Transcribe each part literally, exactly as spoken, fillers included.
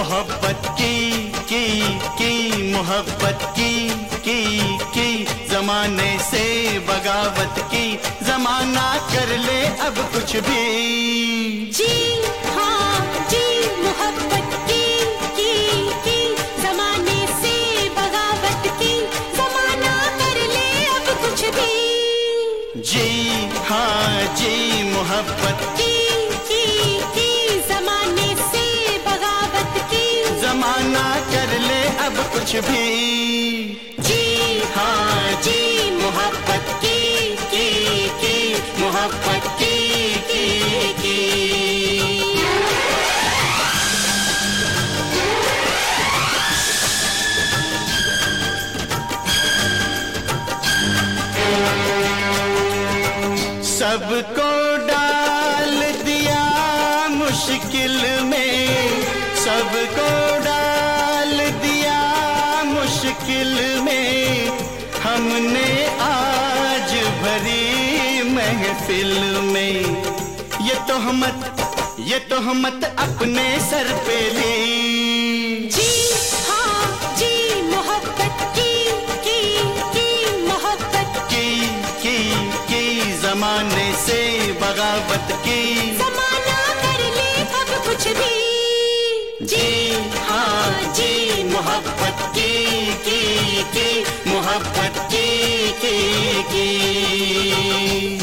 मोहब्बत की की की मोहब्बत की की की जमाने से बगावत की, जमाना कर ले अब कुछ भी। जी हाँ जी मोहब्बत की की की जमाने से बगावत की, जमाना कर ले अब कुछ भी। जी हाँ जी मोहब्बत की की की जमाने से बगावत की, जमाना कर ले अब कुछ भी। जी हाँ जी मोहब्बत की की की मोहब्बत की की की सबको डाल दिया मुश्किल में, सबको डाल दिया मुश्किल में, हमने आज भरी महफिल में ये तोहमत ये तोहमत अपने सर पे ली। जी हाँ जी मोहब्बत की की की मोहब्बत की की की जमाने से बगावत की, जमाना कर ले अब कुछ भी। जी हाँ जी मोहब्बत की की की मोहब्बत की की की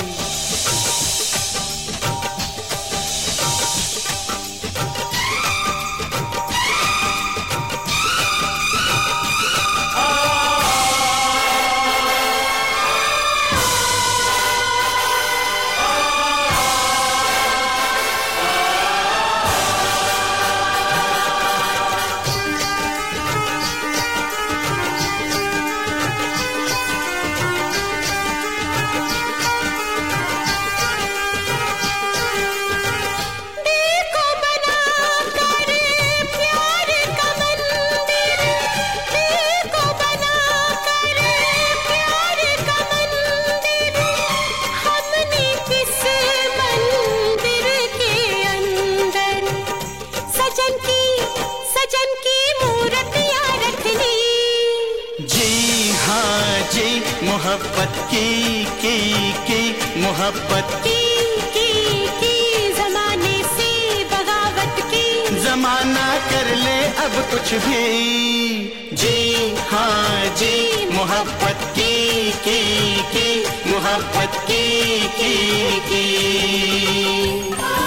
मोहब्बत की की की मोहब्बत की की की जमाने से बगावत की, जमाना कर ले अब कुछ भी। जी हाँ जी मोहब्बत की की की मोहब्बत की की की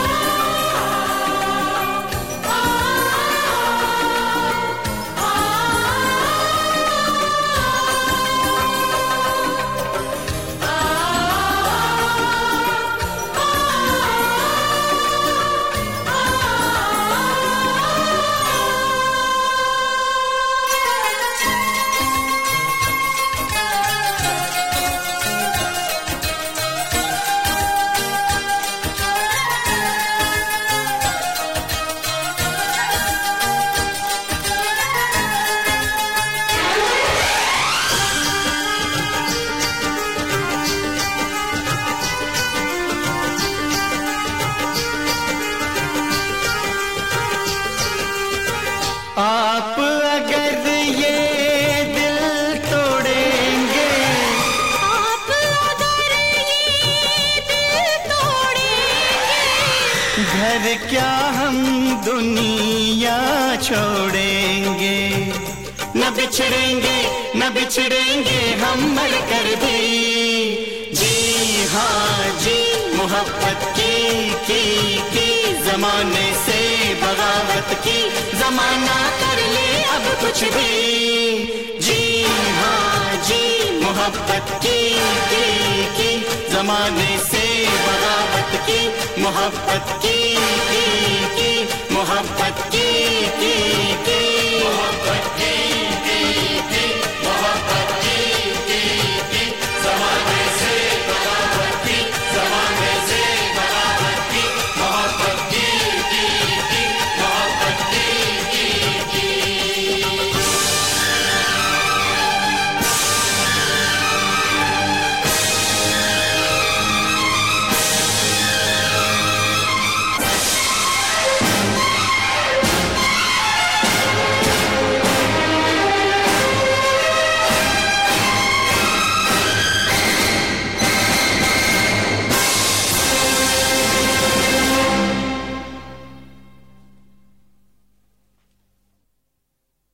आप अगर ये दिल तोड़ेंगे, आप अगर ये दिल तोड़ेंगे, घर क्या हम दुनिया छोड़ेंगे। न बिछड़ेंगे न बिछड़ेंगे हम मर कर भी। जी हाँ जी मोहब्बत की की की जमाने से बगावत की, जमाना कर ले अब कुछ भी। जी हाँ जी मोहब्बत की की की जमाने से बगावत की, मोहब्बत की की की मोहब्बत